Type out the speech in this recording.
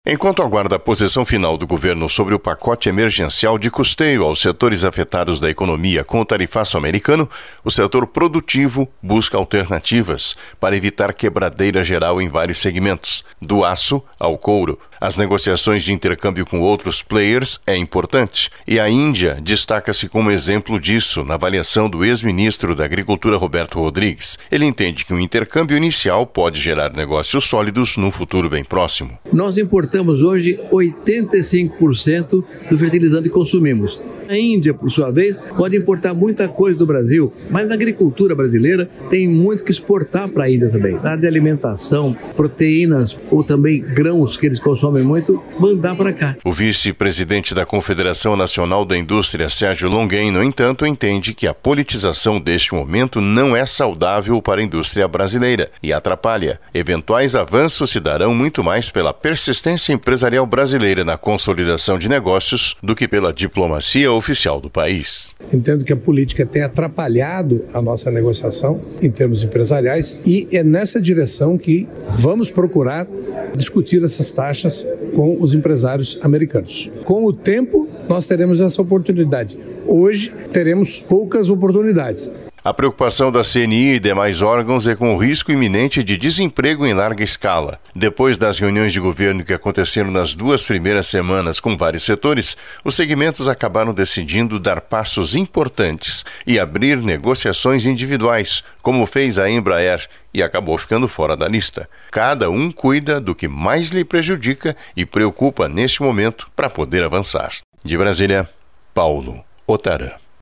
Enquanto aguarda a posição final do governo sobre o pacote emergencial de custeio aos setores afetados da economia com o tarifaço americano, o setor produtivo busca alternativas para evitar quebradeira geral em vários segmentos, do aço ao couro. As negociações de intercâmbio com outros players é importante, e a Índia destaca-se como exemplo disso na avaliação do ex-ministro da Agricultura Roberto Rodrigues. Ele entende que o intercâmbio inicial pode gerar negócios sólidos num futuro bem próximo. Nós importamos hoje 85% do fertilizante que consumimos. A Índia, por sua vez, pode importar muita coisa do Brasil, mas na agricultura brasileira tem muito que exportar para a Índia também. Na área de alimentação, proteínas ou também grãos que eles consomem muito, mandar para cá. O vice-presidente da Confederação Nacional da Indústria, Sérgio Longuem, no entanto, entende que a politização deste momento não é saudável para a indústria brasileira e atrapalha. Eventuais avanços se darão muito mais pela persistência empresarial brasileira na consolidação de negócios do que pela diplomacia oficial do país. Entendo que a política tem atrapalhado a nossa negociação em termos empresariais e é nessa direção que vamos procurar discutir essas taxas com os empresários americanos. Com o tempo, nós teremos essa oportunidade. Hoje, teremos poucas oportunidades. A preocupação da CNI e demais órgãos é com o risco iminente de desemprego em larga escala. Depois das reuniões de governo que aconteceram nas 2 primeiras semanas com vários setores, os segmentos acabaram decidindo dar passos importantes e abrir negociações individuais, como fez a Embraer, e acabou ficando fora da lista. Cada um cuida do que mais lhe prejudica e preocupa neste momento para poder avançar. De Brasília, Paulo Otarã.